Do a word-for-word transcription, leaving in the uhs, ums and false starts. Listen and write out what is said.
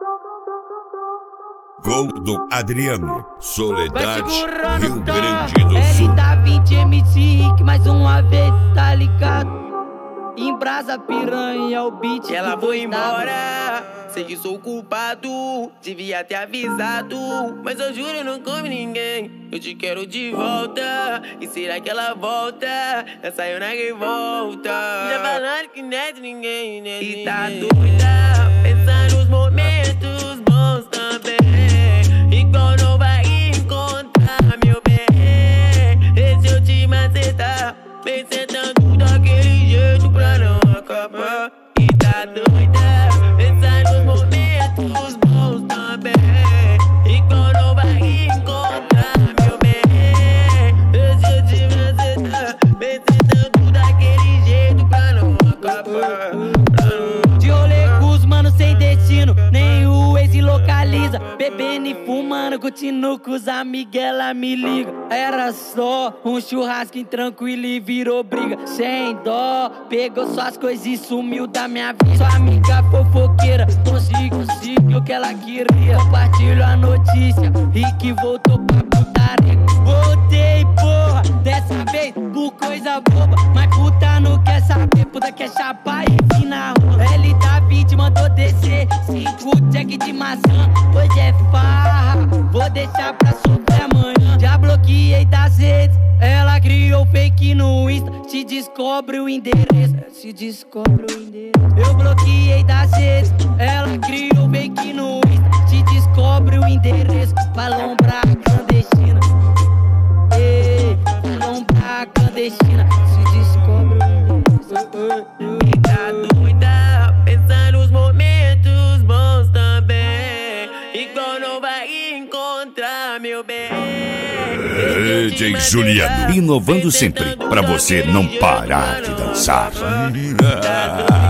Gol do Adriano, Soledade, Rio tá. Grande do Sul. L da vinte M C Rick, mais uma vez, tá ligado? Embrasa piranha, é o beat. Ela foi embora, sei que sou culpado, devia ter avisado, mas eu juro eu não come ninguém. Eu te quero de volta, e será que ela volta? Essa eu na revolta. Já falando que não é de ninguém, né? E tá doida, pensando nos momentos bons também. Igual não vai encontrar, meu bem. Esse eu te macetar, vem sentando daquele jeito pra não acabar. E tá doida, pensando nos momentos bons também. Igual não vai encontrar, meu bem. Esse eu te macetar, vem sentando daquele jeito pra não acabar. De rolê com os mano sem destino, nem o ex localiza. Bebendo e fumando, continuo com os amigos, ela me liga. Era só um churrasco tranquilo e virou briga. Sem dó, pegou suas coisas e sumiu da minha vida. Sua amiga fofoqueira, consigo, consigo o que ela queria. Compartilho a notícia, Rick voltou pra putaria. Voltei, porra, dessa vez por coisa boba. Mas puta não quer saber, puta quer chapar e vir na rua. L da vinte mandou descer, cinco check de maçã. Hoje é farra, vou deixar pra sofrer amanhã. Já bloqueei das redes, ela criou fake no Insta. Se descobre o endereço, se descobre o endereço. Eu bloqueei das redes, ela criou fake no Insta. Se descobre o endereço, vai lombrar clandestina. Ei, vai lombrar clandestina. Se descobre o endereço. E tá doida, pensando nos momentos bons também. Igual não vai encontrar, meu bem. D J Juliano, inovando sempre, pra você não parar de dançar.